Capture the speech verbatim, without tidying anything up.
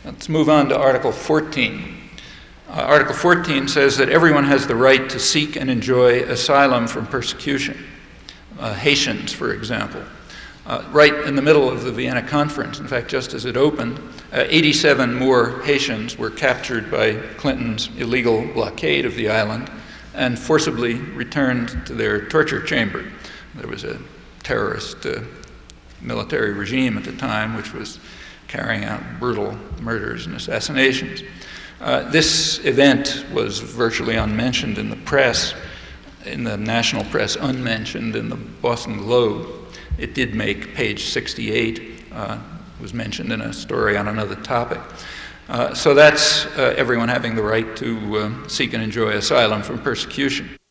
Let's move on to Article fourteen. Uh, Article fourteen says that everyone has the right to seek and enjoy asylum from persecution. Uh, Haitians, for example. Uh, right in the middle of the Vienna Conference, in fact, just as it opened, uh, eighty-seven more Haitians were captured by Clinton's illegal blockade of the island and forcibly returned to their torture chamber. There was a terrorist uh, military regime at the time which was carrying out brutal murders and assassinations. Uh, this event was virtually unmentioned in the press, in the national press, unmentioned in the Boston Globe. It did make page sixty-eight, uh, was mentioned in a story on another topic. Uh, so that's uh, everyone having the right to uh, seek and enjoy asylum from persecution.